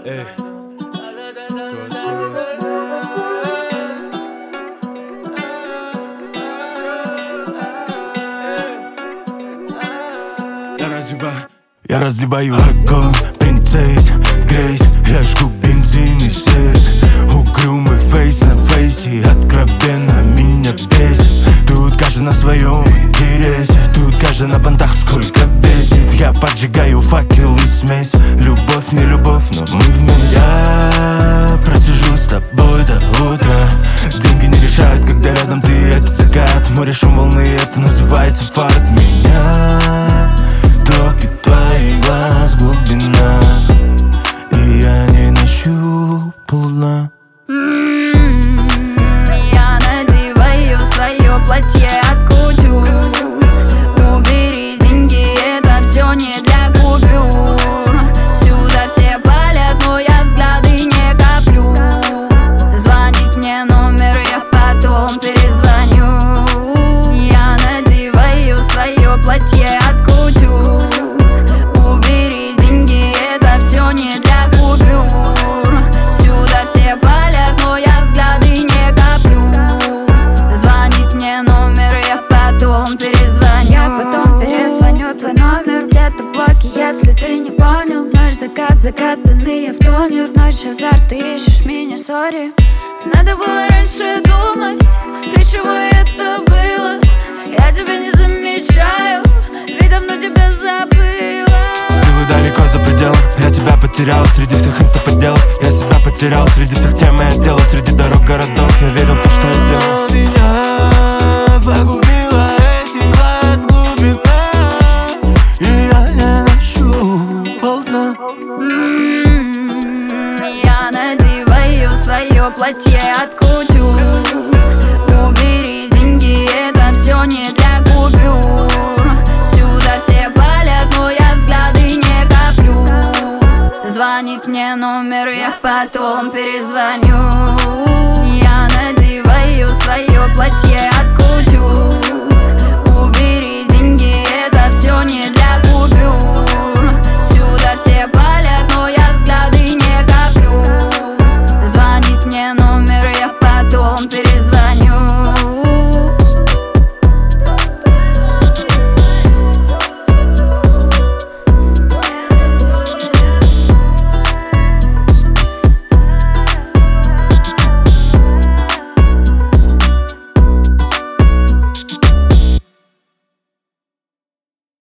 Эй. Я разливаю огонь, принцесс, Грейс. Я жгу бензин и сердце. Угрюмый фейс на фейсе, откровенно меня бесит. Тут каждый на своем интересе, тут каждый на понтах сколько весит. Я поджигаю факел и смесь. Любовь, не любовь, но мы вместе. Я просижу с тобой до утра. Деньги не решают, когда рядом ты, это закат. Море, шум волны, это называется фарт. Меня топит твои глаз глубина, и я не нащупал дна. Я надеваю свое платье от кутюр. Убери деньги, это все не для купюр. Сюда все палят, но я взгляды не коплю. Звонит мне номер, я потом перезвоню. Я надеваю свое платье от кутюр. Убери деньги, это все не для купюр. Сюда все палят, но я взгляды не коплю. Звонит мне номер, я потом перезвоню. Я потом перезвоню, твой номер где-то в блоке, если ты не понял. Наш закат, закатанный в тонер. Ночь азарт, ты ищешь меня, сори. Надо было раньше думать, для чего это было. Я тебя не замечаю, ведь давно тебя забыла. Силы далеко за пределом, я тебя потерял среди всех инста-подделок. Я себя потерял среди всех тем и отделов. Среди дорог, городов, я верил в то, что я делал. Меня погубила этих глаз глубина, и я не нащупал дна. Я надеваю свое платье от кутюр. Убери деньги, это все не для купюр. Сюда все палят, но я взгляды не коплю. Звонит мне номер, я потом перезвоню.